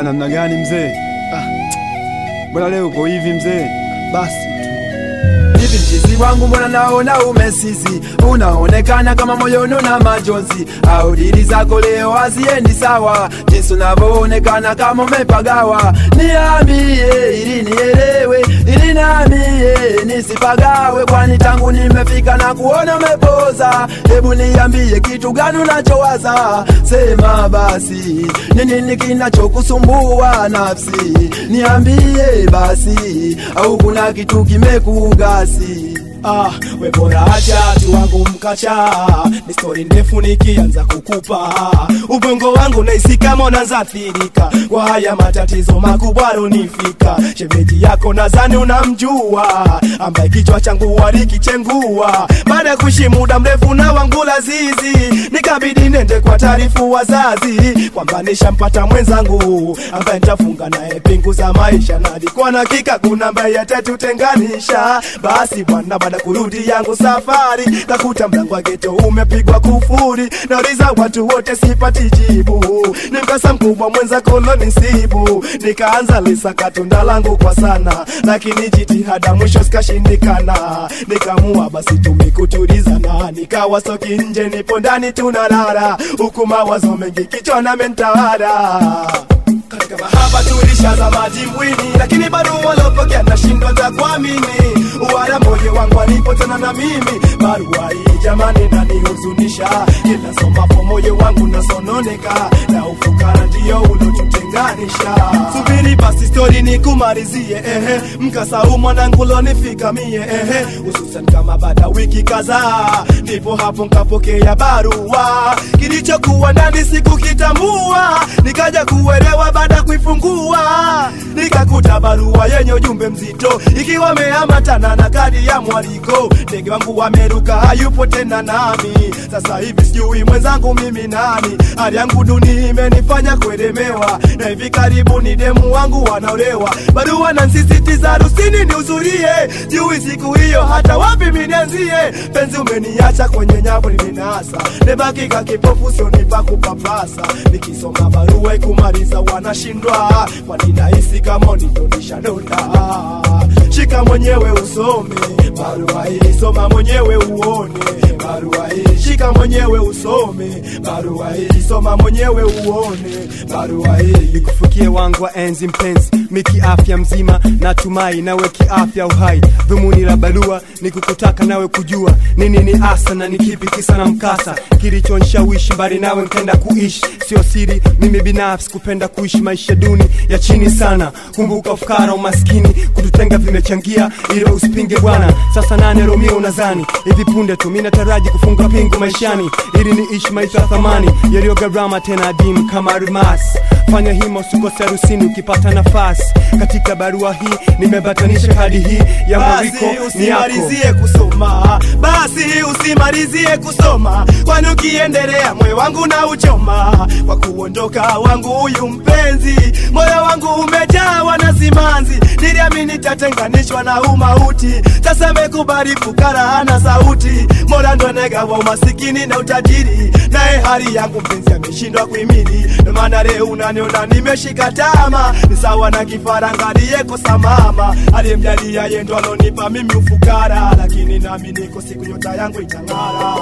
Oya, namna gani mzee? Mbona leo uko hivi mzee? Basi hivi mchizi wangu mbona naona umesizi, unaonekana kama moyono na majonzi, au dili zako leo haziendi sawa, jinsi unavyoonekana kama umepagawa. Niambie ili nielewe, ili nambie nisipagawe, kwani tangu nimefika na kuona umepoza. Hebu niambie kitu gani unachowaza, sema basi, nini kinachokusumbua nafsi? Niambie basi, au kuna kitu kimekugasi? We bora acha tu wangu mkacha, ni story ndefu nikianza kukupa. Ubongo wangu naisi kama unazathirika kwa haya matatizo makubwa unifika. Shemeji yako nadhani unamjua, ambaye kichwa changu walikichengua. Baada kuishi muda mrefu na wangu lazizi, nikabidi nende kwa taarifu wazazi kwamba nishampata mwenzangu ambaye nitafunga naye pingu za maisha, na alikuwa na hakika kuna ambaye atatutenganisha. Basi bwana, baada kurudi yangu safari, kakuta mlango wa ghetto umepigwa kufuri. Nauliza watu wote sipati jibu, ni mkasa mkubwa mwenza koloni sibu. Nikaanza lisaka tunda langu kwa sana, lakini jitihada mwisho sikashindikana. Nikamua basi tumikutulizana, nikawa soki nje nipo ndani tunalala, huku mawazo mengi kichwa na mentawala. Katika mahaba tulishaza majimbwini, lakini bado walopokea nashindwa za kuamini. Uwala moyo wangu walipotana na mimi, barua hii jamani inanihuzunisha. Kila somapo moyo wangu nasononeka, na ufukara ndio ulotutenganisha. Subiri basi story nikumalizie, mkasa mwanangu lonifika mie, hususan kama baada wiki kadhaa, ndipo hapo nkapokea barua. Kilichokuwa ndani sikukitambua, nikaja kuelewa baada kuifungua. Nikakuta barua yenye ujumbe mzito, ikiwa meambatana na kadi ya mwaliko. Ndege wangu wameruka hayupo tena nami, sasa hivi sijui mwenzangu mimi nani. Hali yangu duni imenifanya kuelemewa, na hivi karibuni demu wangu wanaolewa. Barua na nsisitiza harusini niuzurie, jui siku hiyo hata wapi minianzie. Penzi umeniacha kwenye nyavu nimenasa, nebaki kakipofu sionipa kupapasa. Nikisoma barua ikumaliza wanashindwa, kwani nahisi kama nitonisha donda. Shika mwenyewe usome barua hii, soma mwenyewe uone barua hii. Shika mwenyewe usome barua hii, soma mwenyewe uone barua hii. Nikufikie wangu wa enzi mpenzi, miki afya mzima natumai nawe kiafya uhai. Dhumuni la barua ni kukutaka nawe kujua nini ni asa na nikipi kisa na mkasa kilichonishawishi mbali nawe nkenda kuishi. Sio siri mimi binafsi kupenda kuishi maisha duni ya chini sana. Kumbuka ufukara umaskini kututenga vimechangia, ili usipinge bwana. Sasa nane Romeo unazani hivi punde tu mimi nataraji kufunga pingu maishani, ili niishi maisha ya thamani yaliyo gharama tena adimu kama almasi. Fanya hima usikose harusini ukipata nafasi. Katika barua hii nimebatanisha kadi hii ya Mariko ni yako. Usimalizie kusoma, basi usimalizie kusoma, kwani ukiendelea moyo wangu na uchoma. Kwa kuondoka wangu huyu mpenzi, moyo wangu umejawa na simanzi. Niliamini tatenganishwa na umauti, sasa mekubali fukara hana sauti. Mola ndo negawa umasikini na utajiri, nae hali yangu mpenzi ameshindwa kuhimili. Ndo maana leo unaniona nimeshika tama, ni sawa na kifaranga aliyekosa mama. Aliyemjalia yeye ndo alonipa mimi ufukara, lakini nami niko siku nyota yangu itang'ara.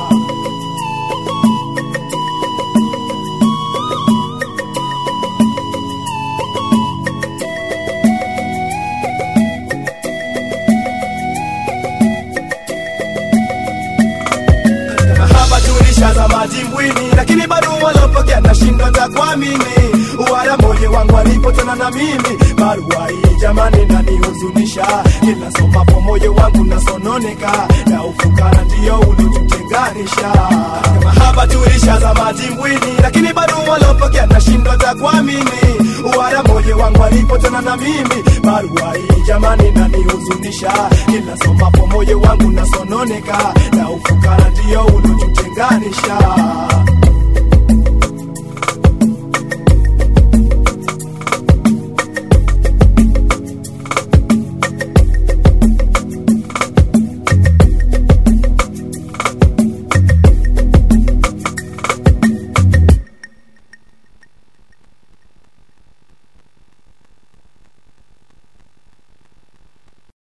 Tulishaza majimbwini, lakini bado walopokea nashindwa za kuamini. Uwala moyo wangu walipotana na mimi, barua hii jamani inanihuzunisha. Kila somapo moyo wangu nasononeka, na ufukara ndio ulotutenganisha. Mahaba tulishaza majimbwini, lakini bado walopokea nashindwa za kuamini. Uwala moyo wangu walipotana na mimi, barua hii jamani inanihuzunisha. Kila somapo moyo wangu nasononeka, na ufukara ndio ulotutenganisha.